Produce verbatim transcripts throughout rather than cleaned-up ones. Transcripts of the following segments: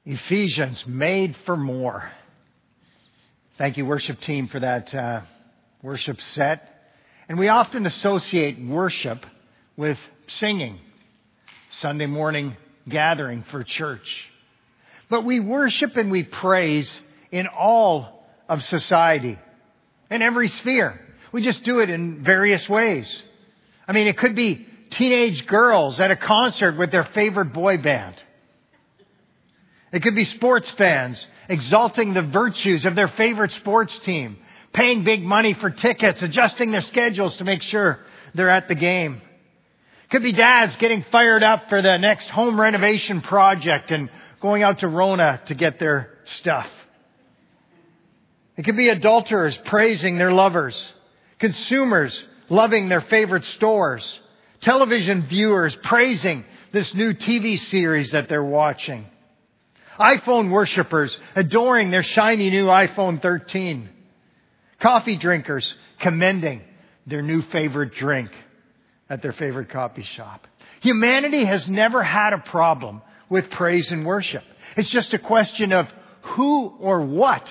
Ephesians, made for more. Thank you, worship team, for that uh, worship set. And we often associate worship with singing, Sunday morning gathering for church. But we worship and we praise in all of society, in every sphere. We just do it in various ways. I mean, it could be teenage girls at a concert with their favorite boy band. It could be sports fans exalting the virtues of their favorite sports team, paying big money for tickets, adjusting their schedules to make sure they're at the game. It could be dads getting fired up for the next home renovation project and going out to Rona to get their stuff. It could be adulterers praising their lovers, consumers loving their favorite stores, television viewers praising this new T V series that they're watching, iPhone worshipers adoring their shiny new iPhone thirteen. Coffee drinkers commending their new favorite drink at their favorite coffee shop. Humanity has never had a problem with praise and worship. It's just a question of who or what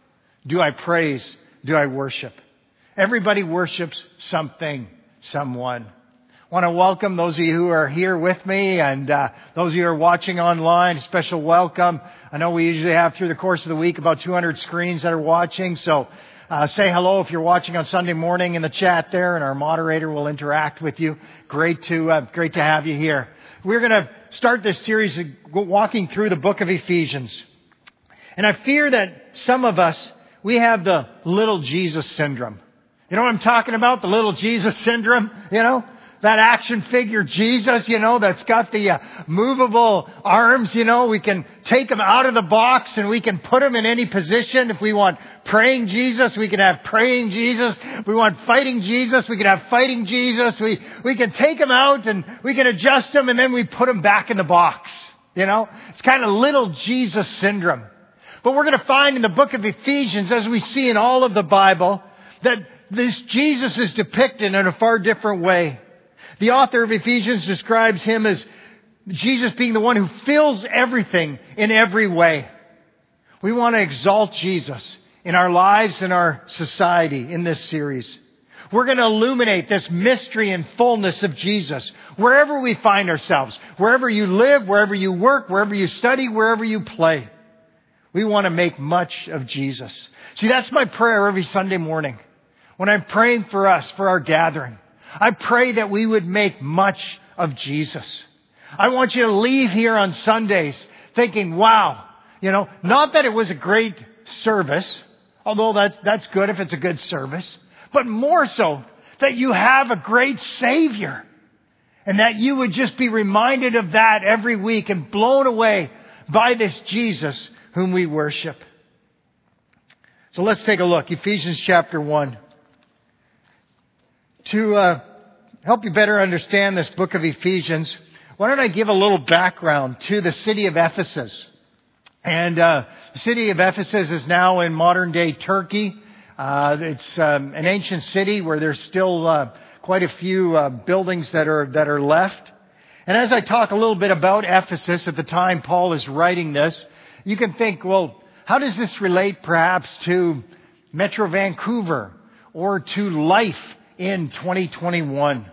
do I praise, do I worship? Everybody worships something, someone. I want to welcome those of you who are here with me and uh, those of you who are watching online. A special welcome. I know we usually have through the course of the week about two hundred screens that are watching. So uh, say hello if you're watching on Sunday morning in the chat there, and our moderator will interact with you. Great to uh, great to have you here. We're going to start this series of walking through the book of Ephesians. And I fear that some of us, we have the little Jesus syndrome. You know what I'm talking about? The little Jesus syndrome, you know? That action figure Jesus, you know, that's got the uh, movable arms, you know. We can take him out of the box and we can put him in any position. If we want praying Jesus, we can have praying Jesus. If we want fighting Jesus, we can have fighting Jesus. We, we can take him out and we can adjust him and then we put him back in the box, you know. It's kind of little Jesus syndrome. But we're going to find in the book of Ephesians, as we see in all of the Bible, that this Jesus is depicted in a far different way. The author of Ephesians describes him as Jesus being the one who fills everything in every way. We want to exalt Jesus in our lives and our society in this series. We're going to illuminate this mystery and fullness of Jesus wherever we find ourselves, wherever you live, wherever you work, wherever you study, wherever you play. We want to make much of Jesus. See, that's my prayer every Sunday morning when I'm praying for us, for our gathering. I pray that we would make much of Jesus. I want you to leave here on Sundays thinking, wow, you know, not that it was a great service, although that's, that's good if it's a good service, but more so that you have a great Savior and that you would just be reminded of that every week and blown away by this Jesus whom we worship. So let's take a look. Ephesians chapter one. To uh, help you better understand this book of Ephesians, why don't I give a little background to the city of Ephesus. And uh, the city of Ephesus is now in modern-day Turkey. Uh, it's um, an ancient city where there's still uh, quite a few uh, buildings that are that are left. And as I talk a little bit about Ephesus at the time Paul is writing this, you can think, well, how does this relate perhaps to Metro Vancouver or to life in twenty twenty-one.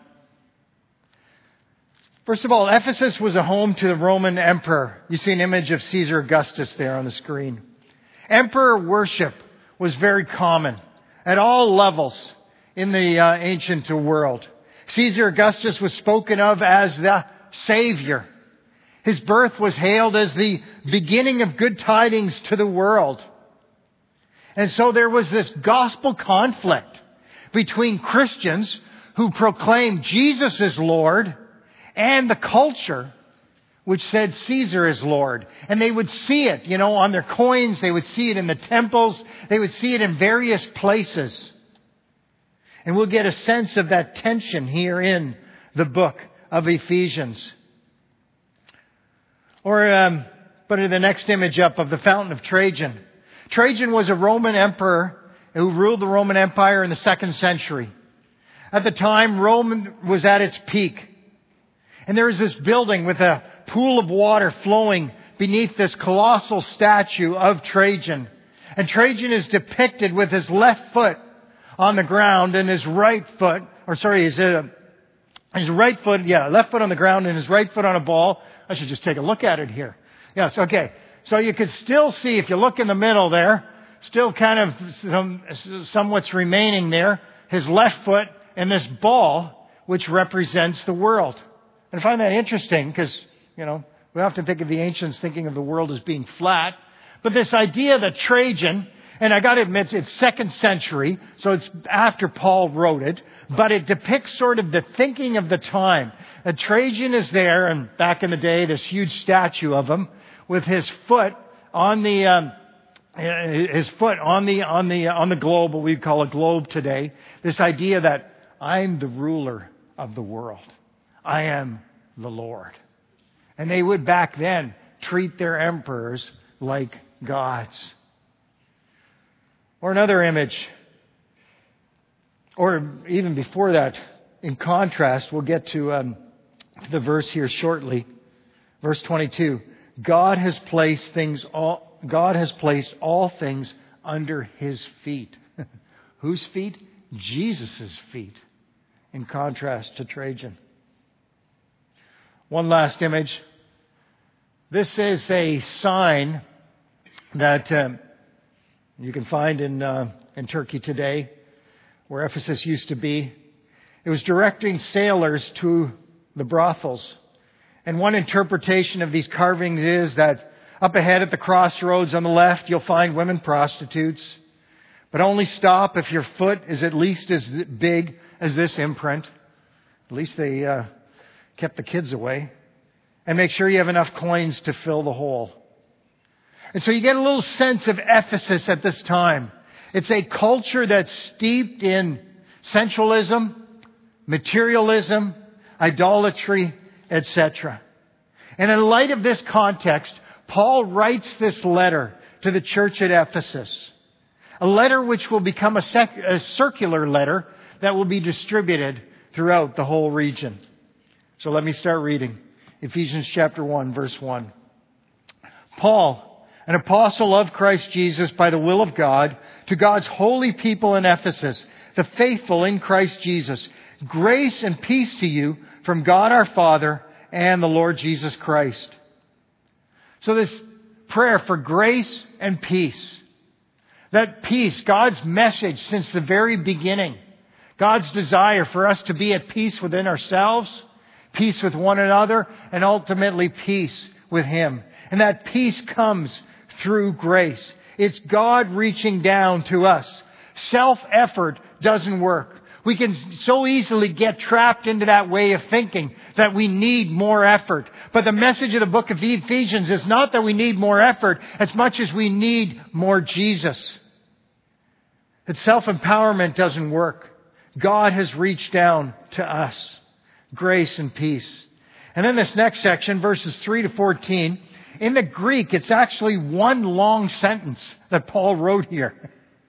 First of all, Ephesus was a home to the Roman emperor. You see an image of Caesar Augustus there on the screen. Emperor worship was very common at all levels in the uh, ancient world. Caesar Augustus was spoken of as the Savior. His birth was hailed as the beginning of good tidings to the world. And so there was this gospel conflict between Christians who proclaimed Jesus is Lord and the culture which said Caesar is Lord. And they would see it, you know, on their coins. They would see it in the temples. They would see it in various places. And we'll get a sense of that tension here in the book of Ephesians. Or um, put the next image up of the Fountain of Trajan. Trajan was a Roman emperor who ruled the Roman Empire in the second century. At the time, Rome was at its peak. And there was this building with a pool of water flowing beneath this colossal statue of Trajan. And Trajan is depicted with his left foot on the ground and his right foot, or sorry, his, uh, his right foot, yeah, left foot on the ground and his right foot on a ball. I should just take a look at it here. Yes, okay. So you can still see, if you look in the middle there, still kind of some, somewhat's remaining there, his left foot and this ball, which represents the world. And I find that interesting because, you know, we often think of the ancients thinking of the world as being flat. But this idea that Trajan, and I got to admit, it's second century, so it's after Paul wrote it, but it depicts sort of the thinking of the time. That Trajan is there, and back in the day, this huge statue of him with his foot on the um, his foot on the on the on the globe, what we'd call a globe today. This idea that I'm the ruler of the world. I am the Lord. And they would back then treat their emperors like gods. Or another image, or even before that, in contrast, we'll get to um, the verse here shortly. Verse twenty-two. God has placed things all, God has placed all things under His feet. Whose feet? Jesus' feet. In contrast to Trajan. One last image. This is a sign that um, you can find in uh, in Turkey today, where Ephesus used to be. It was directing sailors to the brothels. And one interpretation of these carvings is that up ahead at the crossroads on the left, you'll find women prostitutes. But only stop if your foot is at least as big as this imprint. At least they uh, kept the kids away. And make sure you have enough coins to fill the hole. And so you get a little sense of Ephesus at this time. It's a culture that's steeped in sensualism, materialism, idolatry, et cetera. And in light of this context, Paul writes this letter to the church at Ephesus. A letter which will become a, sec- a circular letter that will be distributed throughout the whole region. So let me start reading. Ephesians chapter one, verse one. Paul, an apostle of Christ Jesus by the will of God, to God's holy people in Ephesus, the faithful in Christ Jesus, grace and peace to you from God our Father and the Lord Jesus Christ. So this prayer for grace and peace. That peace, God's message since the very beginning. God's desire for us to be at peace within ourselves, peace with one another, and ultimately peace with Him. And that peace comes through grace. It's God reaching down to us. Self-effort doesn't work. We can so easily get trapped into that way of thinking that we need more effort. But the message of the book of Ephesians is not that we need more effort as much as we need more Jesus. That self-empowerment doesn't work. God has reached down to us. Grace and peace. And then this next section, verses three to fourteen, in the Greek, it's actually one long sentence that Paul wrote here.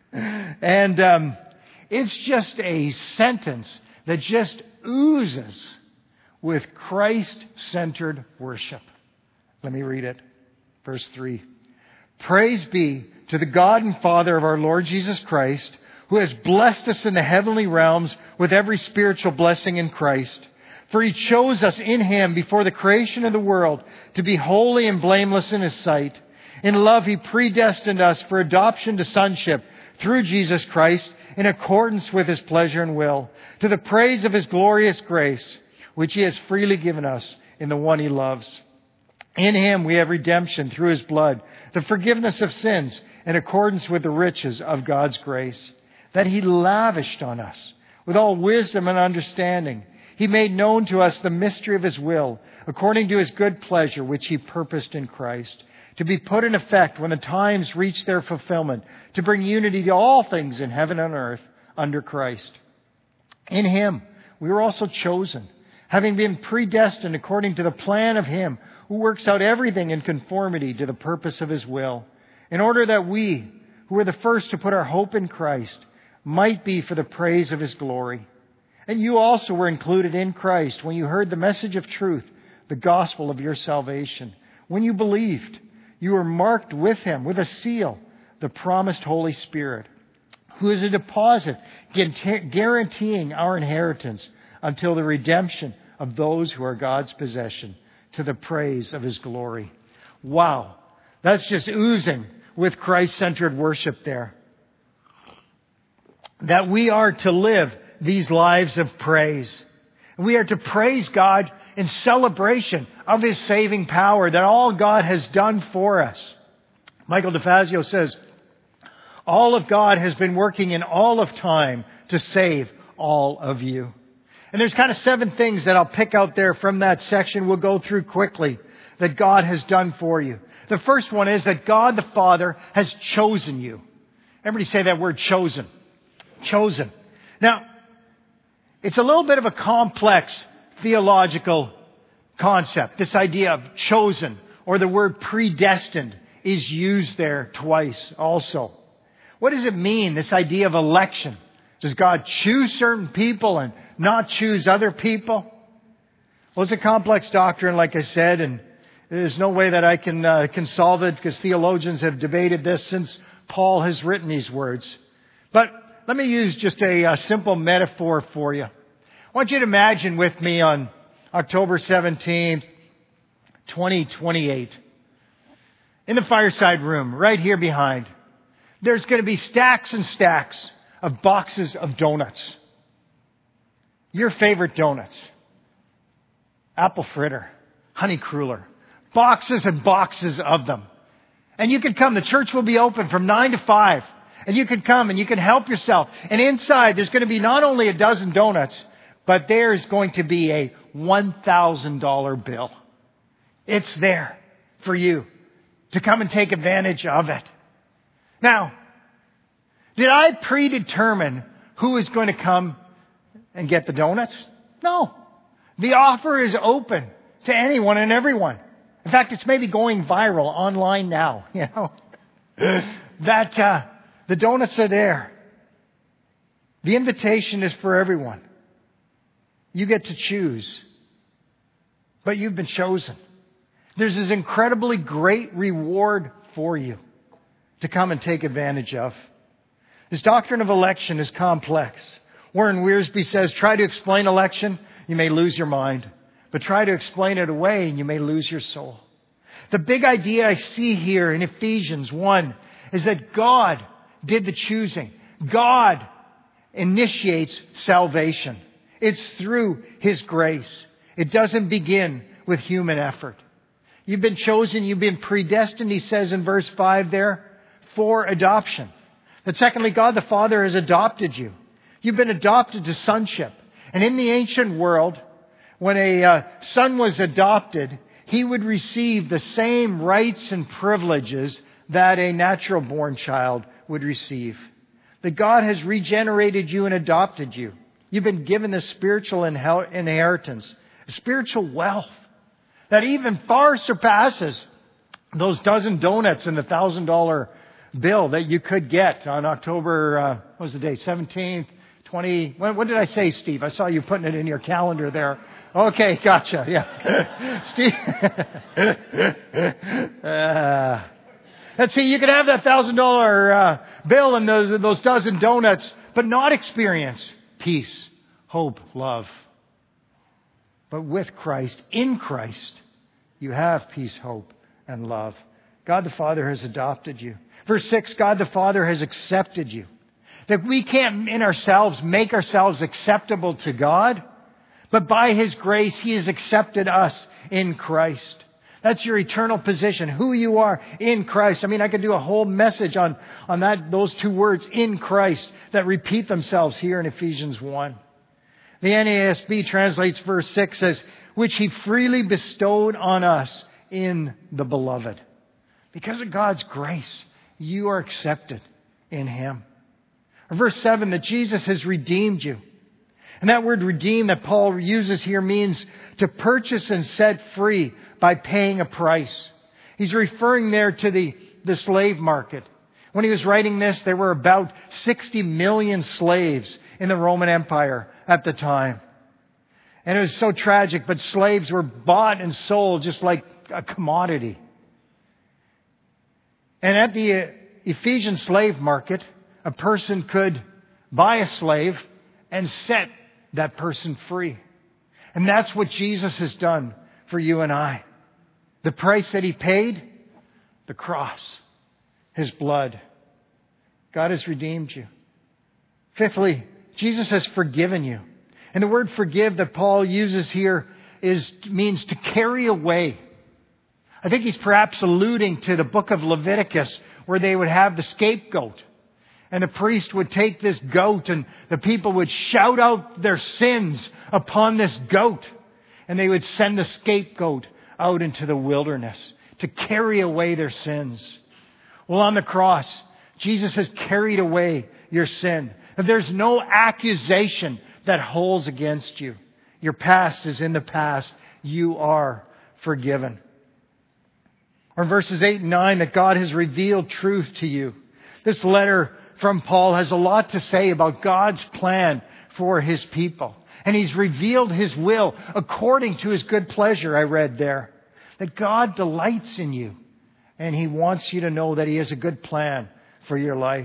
And um, it's just a sentence that just oozes with Christ-centered worship. Let me read it. Verse three. Praise be to the God and Father of our Lord Jesus Christ, who has blessed us in the heavenly realms with every spiritual blessing in Christ. For He chose us in Him before the creation of the world to be holy and blameless in His sight. In love He predestined us for adoption to sonship through Jesus Christ in accordance with His pleasure and will, to the praise of His glorious grace, which He has freely given us in the one He loves. In Him we have redemption through His blood, the forgiveness of sins in accordance with the riches of God's grace, that He lavished on us with all wisdom and understanding. He made known to us the mystery of His will, according to His good pleasure, which He purposed in Christ, to be put in effect when the times reach their fulfillment, to bring unity to all things in heaven and earth under Christ. In Him we were also chosen, having been predestined according to the plan of Him who works out everything in conformity to the purpose of His will, in order that we, who were the first to put our hope in Christ, might be for the praise of His glory. And you also were included in Christ when you heard the message of truth, the gospel of your salvation. when you believed. You were marked with Him, with a seal, the promised Holy Spirit, who is a deposit guaranteeing our inheritance until the redemption of those who are God's possession, to the praise of His glory. Wow. That's just oozing with Christ-centered worship there. That we are to live these lives of praise. We are to praise God in celebration of His saving power, that all God has done for us. Michael DeFazio says, all of God has been working in all of time to save all of you. And there's kind of seven things that I'll pick out there from that section we'll go through quickly that God has done for you. The first one is that God the Father has chosen you. Everybody say that word, chosen. Chosen. Now, it's a little bit of a complex theological concept. This idea of chosen, or the word predestined, is used there twice also. What does it mean, this idea of election? Does God choose certain people and not choose other people? Well, it's a complex doctrine, like I said, and there's no way that I can uh, can solve it, because theologians have debated this since Paul has written these words. But let me use just a, a simple metaphor for you. I want you to imagine with me on October seventeenth, twenty twenty-eight, in the fireside room, right here behind, there's going to be stacks and stacks of boxes of donuts. Your favorite donuts. Apple fritter, honey cruller, boxes and boxes of them. And you can come. The church will be open from nine to five. And you can come and you can help yourself. And inside there's going to be not only a dozen donuts, but there's going to be a one thousand dollars bill. It's there for you to come and take advantage of it. Now, did I predetermine who is going to come and get the donuts? No. The offer is open to anyone and everyone. In fact, it's maybe going viral online now. You know, that uh, the donuts are there. The invitation is for everyone. You get to choose. But you've been chosen. There's this incredibly great reward for you to come and take advantage of. This doctrine of election is complex. Warren Wiersbe says, try to explain election, you may lose your mind. But try to explain it away and you may lose your soul. The big idea I see here in Ephesians one is that God did the choosing. God initiates salvation. It's through His grace. It doesn't begin with human effort. You've been chosen, you've been predestined, he says in verse five there, for adoption. But secondly, God the Father has adopted you. You've been adopted to sonship. And in the ancient world, when a uh, son was adopted, he would receive the same rights and privileges that a natural-born child would receive. That God has regenerated you and adopted you. You've been given this spiritual inheritance, spiritual wealth that even far surpasses those dozen donuts and the thousand dollar bill that you could get on October, uh, what was the date, seventeenth, twenty, what, what did I say, Steve? I saw you putting it in your calendar there. Okay, gotcha, yeah. Steve, uh, let's see, you could have that thousand dollar uh, bill and those, those dozen donuts, but not experience peace, hope, love. But with Christ, in Christ, you have peace, hope, and love. God the Father has adopted you. Verse six, God the Father has accepted you. That we can't in ourselves make ourselves acceptable to God, but by His grace, He has accepted us in Christ. That's your eternal position, who you are in Christ. I mean, I could do a whole message on, on that, those two words, in Christ, that repeat themselves here in Ephesians one. The N A S B translates verse six as, which He freely bestowed on us in the Beloved. Because of God's grace, you are accepted in Him. Or verse seven, that Jesus has redeemed you. And that word redeem that Paul uses here means to purchase and set free by paying a price. He's referring there to the, the slave market. When he was writing this, there were about sixty million slaves in the Roman Empire at the time. And it was so tragic, but slaves were bought and sold just like a commodity. And at the Ephesian slave market, a person could buy a slave and set that person free. And that's what Jesus has done for you and I. The price that He paid, the cross, His blood. God has redeemed you. Fifthly, Jesus has forgiven you. And the word forgive that Paul uses here is means to carry away. I think he's perhaps alluding to the book of Leviticus, where they would have the scapegoat. And the priest would take this goat and the people would shout out their sins upon this goat. And they would send the scapegoat out into the wilderness to carry away their sins. Well, on the cross, Jesus has carried away your sin. There's no accusation that holds against you. Your past is in the past. You are forgiven. Or in verses eight and nine, that God has revealed truth to you. This letter from Paul has a lot to say about God's plan for His people. And He's revealed His will according to His good pleasure, I read there. That God delights in you. And He wants you to know that He has a good plan for your life.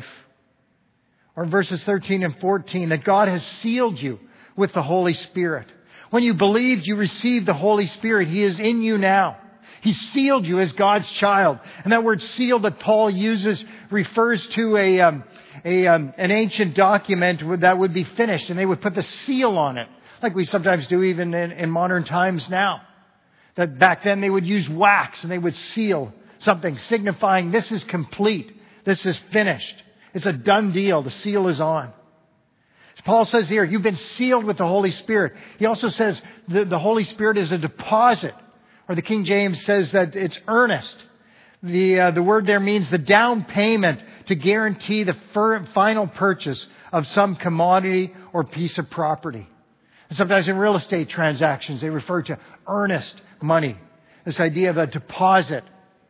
Or in verses thirteen and fourteen, that God has sealed you with the Holy Spirit. When you believed, you received the Holy Spirit. He is in you now. He sealed you as God's child. And that word sealed that Paul uses refers to a, um, a um, an ancient document that would be finished. And they would put the seal on it. Like we sometimes do even in, in modern times now. That back then they would use wax and they would seal something signifying this is complete. This is finished. It's a done deal. The seal is on. As Paul says here, you've been sealed with the Holy Spirit. He also says the, the Holy Spirit is a deposit. Or the King James says that it's earnest. The, uh, the word there means the down payment to guarantee the fir- final purchase of some commodity or piece of property. And sometimes in real estate transactions, they refer to earnest money. This idea of a deposit.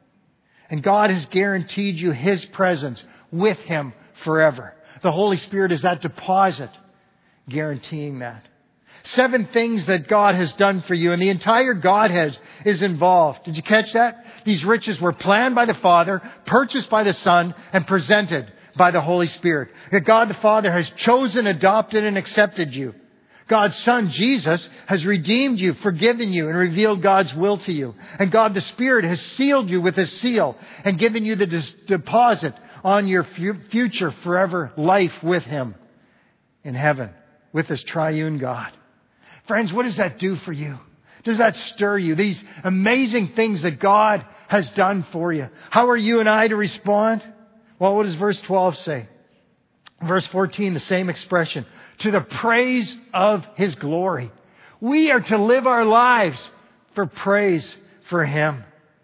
And God has guaranteed you His presence with Him forever. The Holy Spirit is that deposit guaranteeing that. Seven things that God has done for you, and the entire Godhead is involved. Did you catch that? These riches were planned by the Father, purchased by the Son, and presented by the Holy Spirit. That God the Father has chosen, adopted, and accepted you. God's Son, Jesus, has redeemed you, forgiven you, and revealed God's will to you. And God the Spirit has sealed you with His seal and given you the dis- deposit on your fu- future forever life with Him in heaven, with His triune God. Friends, what does that do for you? Does that stir you? These amazing things that God has done for you. How are you and I to respond? Well, what does verse twelve say? Verse fourteen, the same expression. To the praise of His glory. We are to live our lives for praise for Him.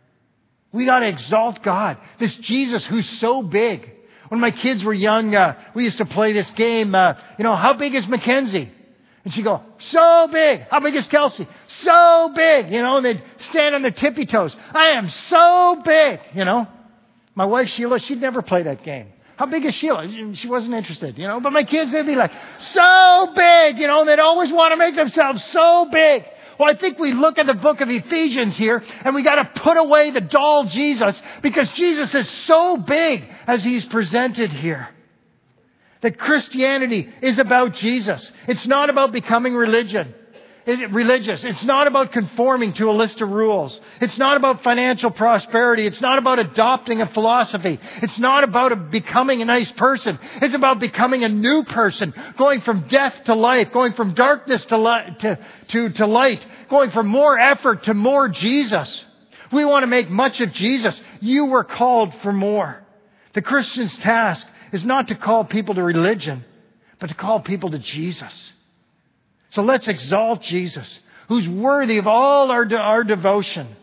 We got to exalt God. This Jesus who's so big. When my kids were young, uh, we used to play this game. Uh, you know, how big is Mackenzie? And she'd go, so big. How big is Kelsey? So big. You know, and they'd stand on their tippy toes. I am so big. You know, my wife Sheila, she'd never play that game. How big is Sheila? She wasn't interested, you know. But my kids, they'd be like, so big, you know, and they'd always want to make themselves so big. Well, I think we look at the book of Ephesians here, and we got to put away the doll Jesus, because Jesus is so big as He's presented here. That Christianity is about Jesus. It's not about becoming religion. religious. It's not about conforming to a list of rules. It's not about financial prosperity. It's not about adopting a philosophy. It's not about becoming a nice person. It's about becoming a new person, going from death to life, going from darkness to, li- to, to, to light, going from more effort to more Jesus. We want to make much of Jesus. You were called for more. The Christian's task is not to call people to religion, but to call people to Jesus. So let's exalt Jesus, who's worthy of all our, de- our devotion.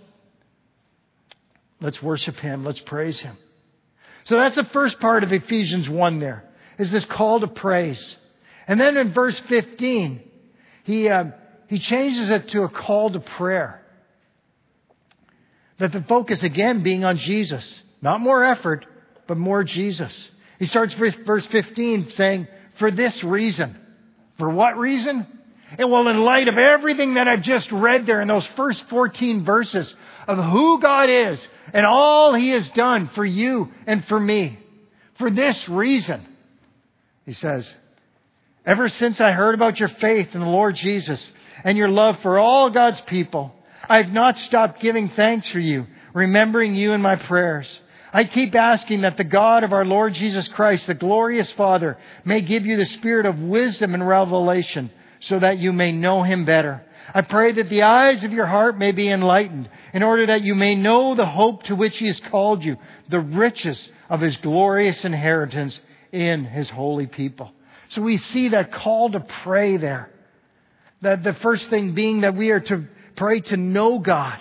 Let's worship Him. Let's praise Him. So that's the first part of Ephesians one there, is this call to praise. And then in verse fifteen, he, uh, he changes it to a call to prayer. That the focus again being on Jesus. Not more effort, but more Jesus. He starts with verse fifteen saying, for this reason. For what reason? And well, in light of everything that I've just read there in those first fourteen verses of who God is and all He has done for you and for me, for this reason, he says, ever since I heard about your faith in the Lord Jesus and your love for all God's people, I have not stopped giving thanks for you, remembering you in my prayers. I keep asking that the God of our Lord Jesus Christ, the glorious Father, may give you the spirit of wisdom and revelation so that you may know Him better. I pray that the eyes of your heart may be enlightened in order that you may know the hope to which He has called you, the riches of His glorious inheritance in His holy people. So we see that call to pray there. That the first thing being that we are to pray to know God.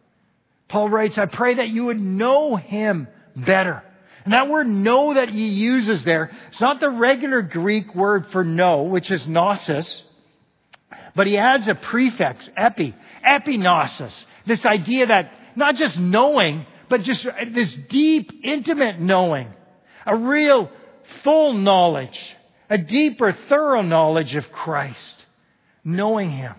Paul writes, I pray that you would know Him better. And that word know that he uses there, it's not the regular Greek word for know, which is gnosis, but he adds a prefix, epi, epignosis. This idea that not just knowing, but just this deep, intimate knowing. A real full knowledge. A deeper, thorough knowledge of Christ. Knowing Him.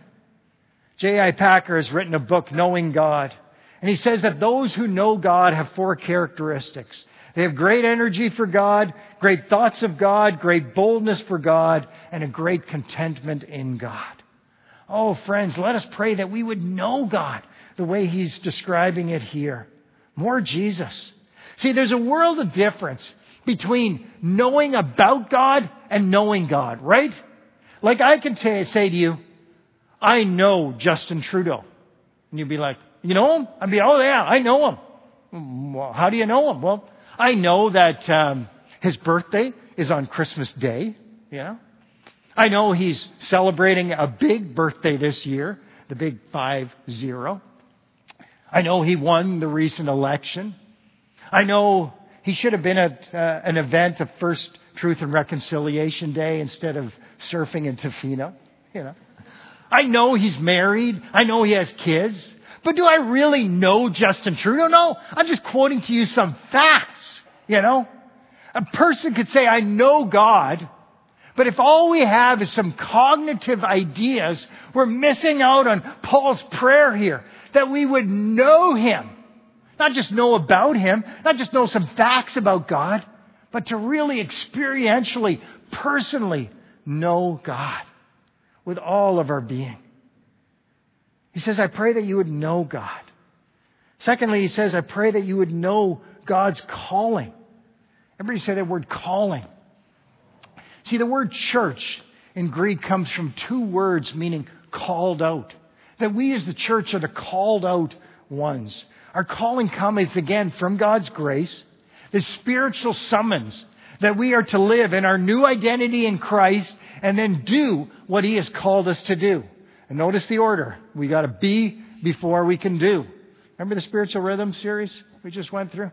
J I Packer has written a book, Knowing God. And he says that those who know God have four characteristics. They have great energy for God, great thoughts of God, great boldness for God, and a great contentment in God. Oh, friends, let us pray that we would know God the way He's describing it here. More Jesus. See, there's a world of difference between knowing about God and knowing God, right? Like I can t- say to you, I know Justin Trudeau. And you'd be like, you know him? I'd be, oh yeah, I know him. Well, how do you know him? Well, I know that um, his birthday is on Christmas Day. You know? I know he's celebrating a big birthday this year, the big five zero. I know he won the recent election. I know he should have been at uh, an event of First Truth and Reconciliation Day instead of surfing in Tofino. You know? I know he's married. I know he has kids. But do I really know Justin Trudeau? No, I'm just quoting to you some facts, you know. A person could say, I know God, but if all we have is some cognitive ideas, we're missing out on Paul's prayer here, that we would know Him. Not just know about Him, not just know some facts about God, but to really experientially, personally know God with all of our being. He says, I pray that you would know God. Secondly, he says, I pray that you would know God's calling. Everybody say that word calling. See, the word church in Greek comes from two words meaning called out. That we as the church are the called out ones. Our calling comes again from God's grace, the spiritual summons that we are to live in our new identity in Christ and then do what He has called us to do. And notice the order. We got to be before we can do. Remember the Spiritual Rhythm series we just went through?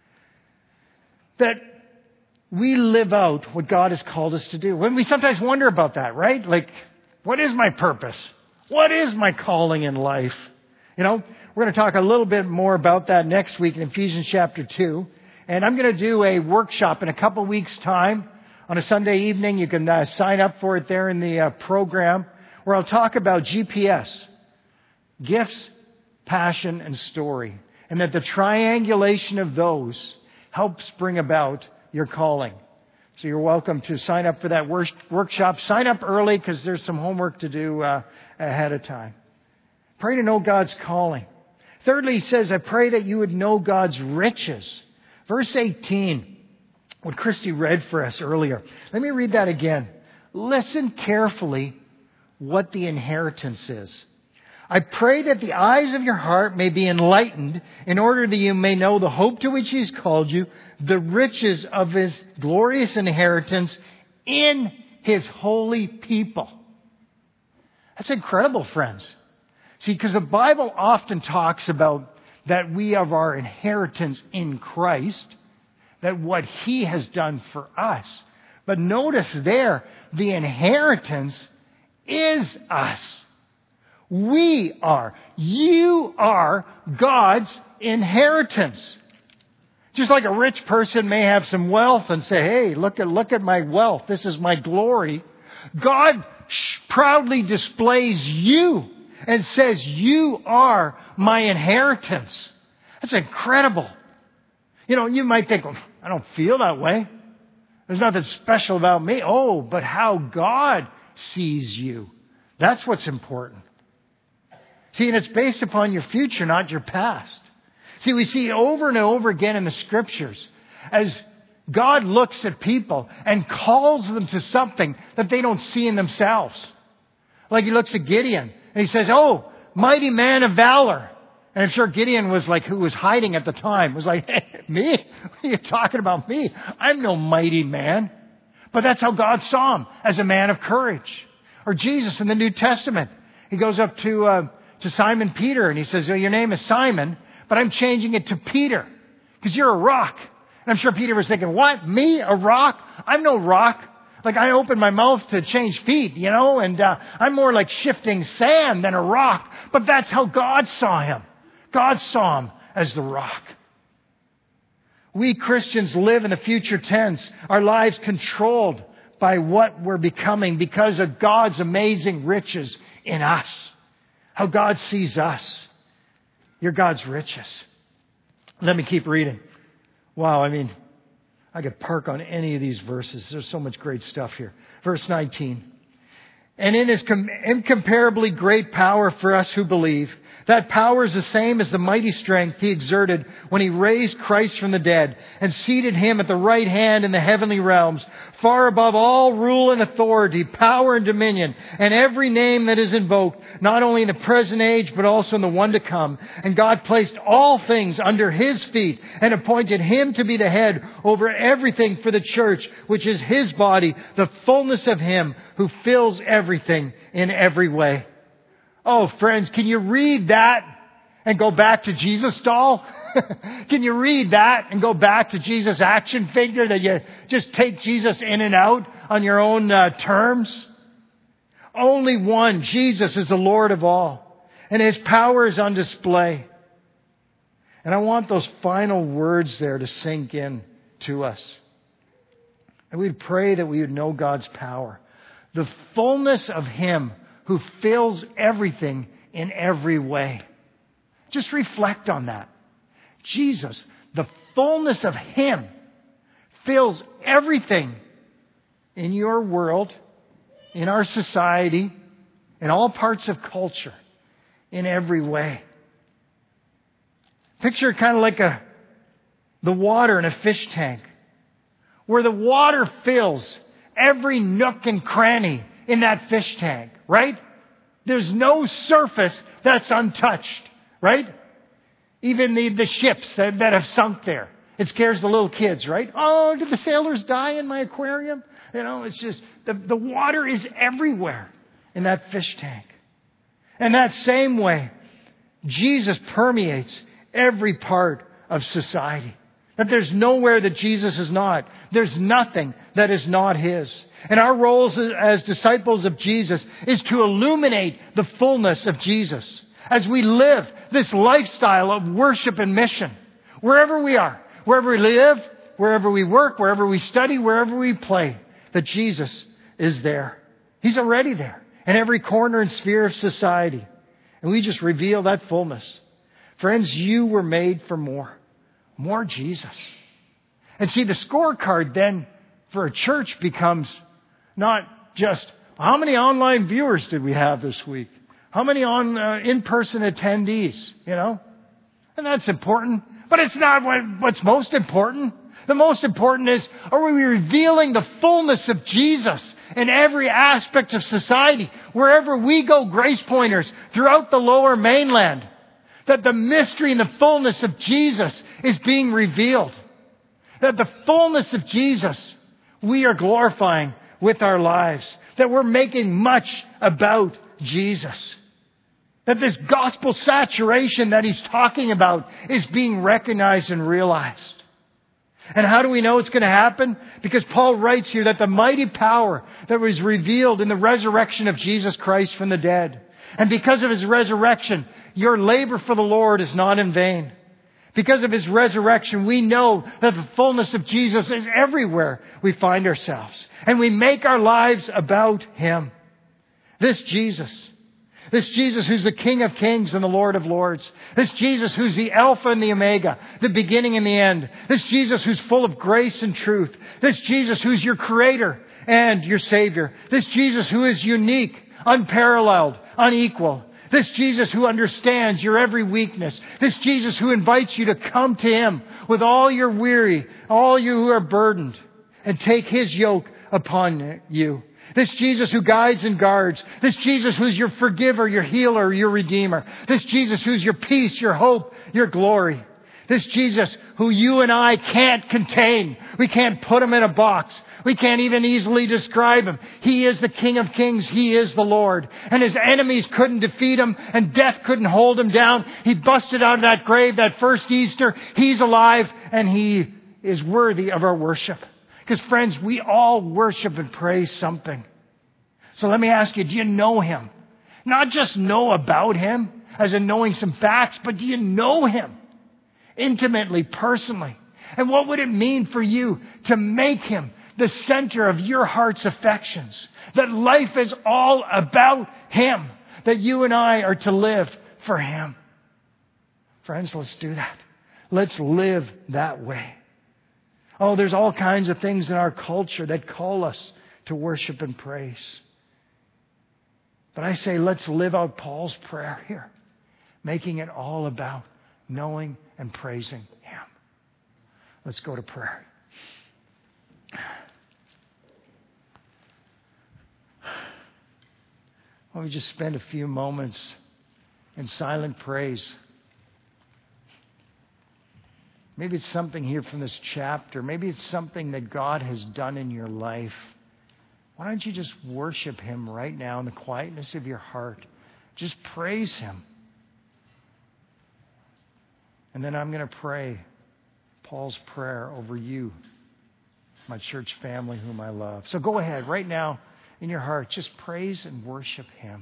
That we live out what God has called us to do. When we sometimes wonder about that, right? Like, what is my purpose? What is my calling in life? You know, we're going to talk a little bit more about that next week in Ephesians chapter two. And I'm going to do a workshop in a couple weeks' time on a Sunday evening. You can uh, sign up for it there in the uh, program, where I'll talk about G P S, gifts, passion, and story. And that the triangulation of those helps bring about your calling. So you're welcome to sign up for that work- workshop. Sign up early because there's some homework to do uh, ahead of time. Pray to know God's calling. Thirdly, he says, I pray that you would know God's riches. Verse eighteen, what Christy read for us earlier. Let me read that again. Listen carefully what the inheritance is. I pray that the eyes of your heart may be enlightened in order that you may know the hope to which He's called you, the riches of His glorious inheritance in His holy people. That's incredible, friends. See, because the Bible often talks about that we have our inheritance in Christ, that what He has done for us. But notice there, the inheritance is us. We are. You are God's inheritance. Just like a rich person may have some wealth and say, hey, look at, look at my wealth. This is my glory. God proudly displays you and says, you are my inheritance. That's incredible. You know, you might think, well, I don't feel that way. There's nothing special about me. Oh, but how God sees you. That's what's important. See, and it's based upon your future, not your past. See, we see over and over again in the Scriptures as God looks at people and calls them to something that they don't see in themselves. Like He looks at Gideon and He says, oh, mighty man of valor. And I'm sure Gideon was like, who was hiding at the time, was like, hey, me? What are you talking about me? I'm no mighty man. But that's how God saw him, as a man of courage. Or Jesus in the New Testament. He goes up to uh, to Simon Peter and He says, oh, your name is Simon, but I'm changing it to Peter because you're a rock. And I'm sure Peter was thinking, what? Me? A rock? I'm no rock. Like I opened my mouth to change feet, you know, and uh, I'm more like shifting sand than a rock. But that's how God saw him. God saw him as the rock. We Christians live in the future tense, our lives controlled by what we're becoming because of God's amazing riches in us. How God sees us. You're God's riches. Let me keep reading. Wow, I mean, I could park on any of these verses. There's so much great stuff here. Verse nineteen. And in His com- incomparably great power for us who believe, that power is the same as the mighty strength He exerted when He raised Christ from the dead and seated Him at the right hand in the heavenly realms, far above all rule and authority, power and dominion, and every name that is invoked, not only in the present age, but also in the one to come. And God placed all things under His feet and appointed Him to be the head over everything for the church, which is His body, the fullness of Him who fills everything in every way. Oh, friends, can you read that and go back to Jesus' doll? Can you read that and go back to Jesus' action figure that you just take Jesus in and out on your own uh, terms? Only one, Jesus, is the Lord of all, and His power is on display. And I want those final words there to sink in to us. And we'd pray that we would know God's power. The fullness of Him who fills everything in every way. Just reflect on that. Jesus, the fullness of Him, fills everything in your world, in our society, in all parts of culture, in every way. Picture it kind of like a the water in a fish tank, where the water fills every nook and cranny in that fish tank, right? There's no surface that's untouched, right? Even the, the ships that, that have sunk there. It scares the little kids, right? Oh, did the sailors die in my aquarium? You know, it's just, the, the water is everywhere in that fish tank. And that same way, Jesus permeates every part of society. That there's nowhere that Jesus is not. There's nothing that is not His. And our roles as disciples of Jesus is to illuminate the fullness of Jesus as we live this lifestyle of worship and mission. Wherever we are, wherever we live, wherever we work, wherever we study, wherever we play, that Jesus is there. He's already there in every corner and sphere of society. And we just reveal that fullness. Friends, you were made for more. More Jesus. And see, the scorecard then for a church becomes not just how many online viewers did we have this week? How many on uh, in-person attendees? You know? And that's important. But it's not what, what's most important. The most important is, are we revealing the fullness of Jesus in every aspect of society? Wherever we go, Grace Pointers, throughout the Lower Mainland, that the mystery and the fullness of Jesus is being revealed. That the fullness of Jesus we are glorifying with our lives. That we're making much about Jesus. That this gospel saturation that He's talking about is being recognized and realized. And how do we know it's going to happen? Because Paul writes here that the mighty power that was revealed in the resurrection of Jesus Christ from the dead. And because of His resurrection, your labor for the Lord is not in vain. Because of His resurrection, we know that the fullness of Jesus is everywhere we find ourselves. And we make our lives about Him. This Jesus. This Jesus who's the King of Kings and the Lord of Lords. This Jesus who's the Alpha and the Omega, the beginning and the end. This Jesus who's full of grace and truth. This Jesus who's your Creator and your Savior. This Jesus who is unique, unparalleled, unequal. This Jesus who understands your every weakness. This Jesus who invites you to come to Him with all your weary, all you who are burdened, and take His yoke upon you. This Jesus who guides and guards. This Jesus who's your forgiver, your healer, your redeemer. This Jesus who's your peace, your hope, your glory. This Jesus who you and I can't contain. We can't put Him in a box. We can't even easily describe Him. He is the King of Kings. He is the Lord. And His enemies couldn't defeat Him, and death couldn't hold Him down. He busted out of that grave that first Easter. He's alive, and He is worthy of our worship. Because friends, we all worship and praise something. So let me ask you, do you know Him? Not just know about Him, as in knowing some facts, but do you know Him intimately, personally? And what would it mean for you to make Him the center of your heart's affections? That life is all about Him. That you and I are to live for Him. Friends, let's do that. Let's live that way. Oh, there's all kinds of things in our culture that call us to worship and praise. But I say, let's live out Paul's prayer here, making it all about knowing and praising Him. Let's go to prayer. Why don't we just spend a few moments in silent praise? Maybe it's something here from this chapter. Maybe it's something that God has done in your life. Why don't you just worship Him right now in the quietness of your heart? Just praise Him. And then I'm going to pray Paul's prayer over you, my church family whom I love. So go ahead right now in your heart. Just praise and worship Him.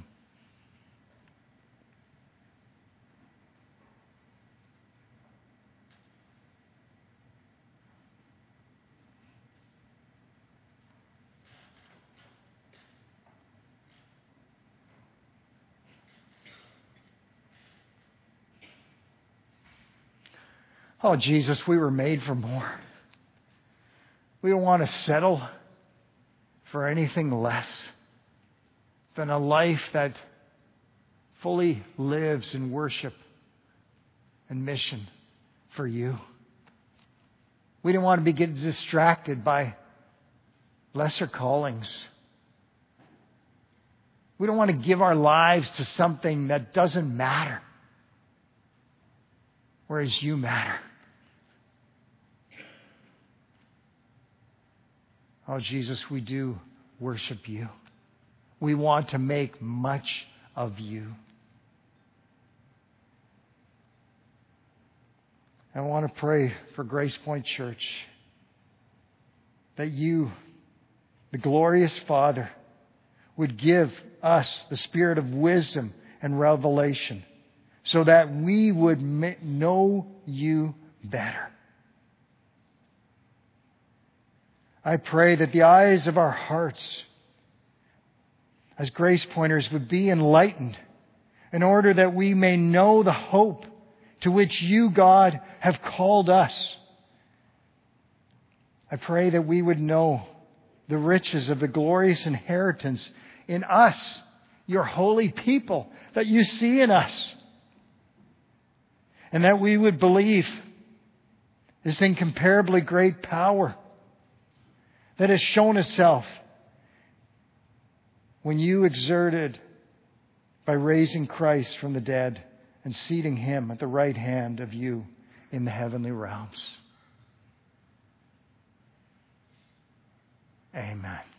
Oh, Jesus, we were made for more. We don't want to settle for anything less than a life that fully lives in worship and mission for You. We don't want to be getting distracted by lesser callings. We don't want to give our lives to something that doesn't matter, whereas You matter. Oh, Jesus, we do worship You. We want to make much of You. I want to pray for Grace Point Church that You, the glorious Father, would give us the spirit of wisdom and revelation so that we would know You better. I pray that the eyes of our hearts as Grace Pointers would be enlightened in order that we may know the hope to which You, God, have called us. I pray that we would know the riches of the glorious inheritance in us, Your holy people, that You see in us. And that we would believe this incomparably great power that has shown itself when You exerted by raising Christ from the dead and seating Him at the right hand of You in the heavenly realms. Amen.